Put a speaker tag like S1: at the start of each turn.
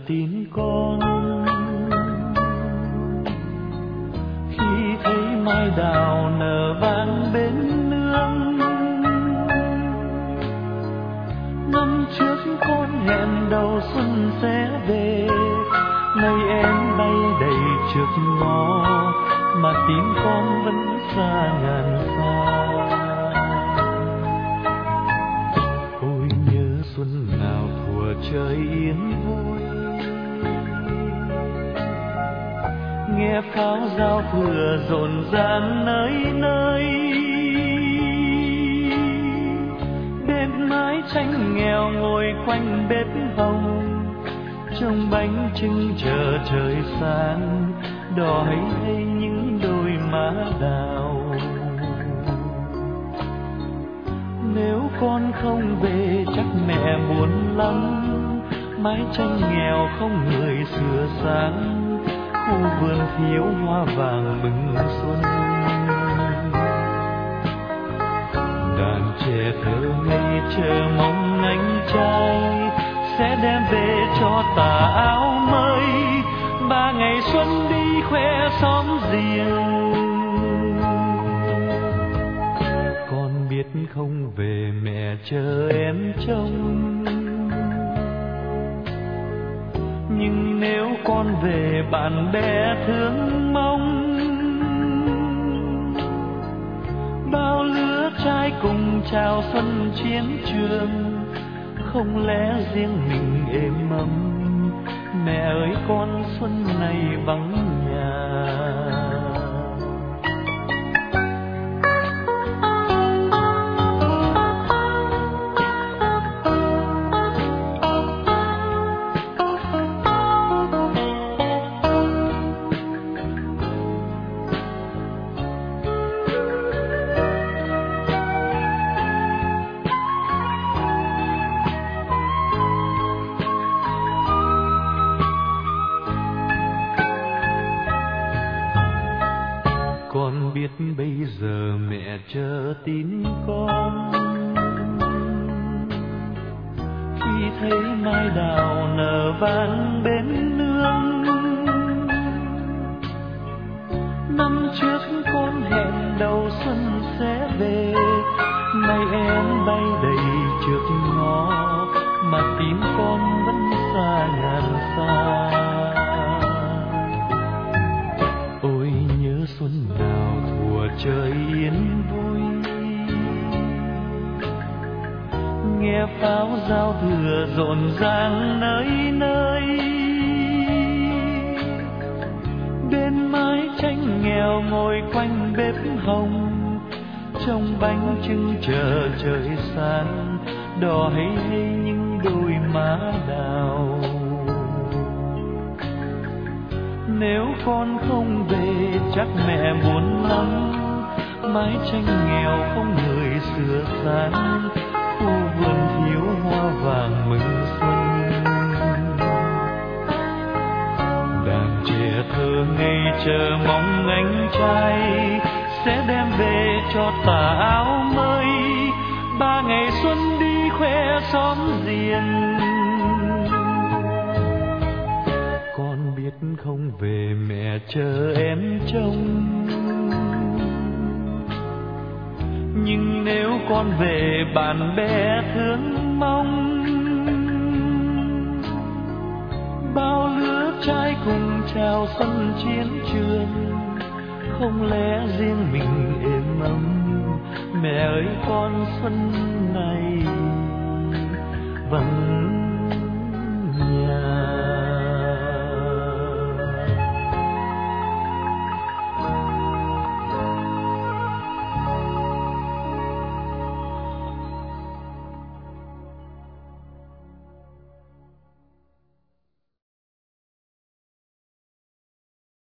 S1: tin con. Khi thấy mai đào nở vàng bên nương, năm trước con hẹn đầu xuân sẽ về, nay em bay đầy trước ngõ mà tin con vẫn xa ngàn xa. Ôi nhớ xuân nào thuở trời yên vui, nghe pháo giao thừa rộn ràng nơi nơi. Bên mái tranh nghèo ngồi quanh bếp hồng, trông bánh trưng chờ trời sáng, đỏ hay hay những đôi má đào. Nếu con không về chắc mẹ buồn lắm, mái tranh nghèo không người sửa sáng, khu vườn thiếu hoa vàng mừng xuân. Đàn trẻ thơ ngây chờ mong anh trai sẽ đem về cho tà áo mới, 3 ngày xuân đi khoe xóm riêng. Con biết không về mẹ chờ em trông, nhưng nếu con về bạn bè thương mong. Bao lứa trai cùng chào xuân chiến trường, không lẽ riêng mình êm ấm. Mẹ ơi con xuân này vắng nhà. Con biết bây giờ mẹ chờ tin con, khi thấy mai đào nở vàng bên nương. Năm trước con hẹn đầu xuân sẽ về, nay em bay đầy trước ngõ mà tin con vẫn xa ngàn xa. Ôi nhớ xuân nào thuở trời yên vui, nghe pháo giao thừa rộn ràng nơi nơi. Bên mái tranh nghèo ngồi quanh bếp hồng, trông bánh trưng chờ trời sáng, đỏ hay hay những đôi má đào. Nếu con không về chắc mẹ buồn lắm, mái tranh nghèo không người sửa sáng, khu vườn thiếu hoa vàng mừng xuân. Đàn trẻ thơ ngây chờ mong anh trai sẽ đem về cho tà áo mới, 3 ngày xuân đi khoe xóm riêng. Con biết không về mẹ chờ em trông, nhưng nếu con về bạn bè thương mong. Bao lứa trai cùng chào xuân chiến trường, không lẽ riêng mình êm ấm. Mẹ ơi con xuân này vắng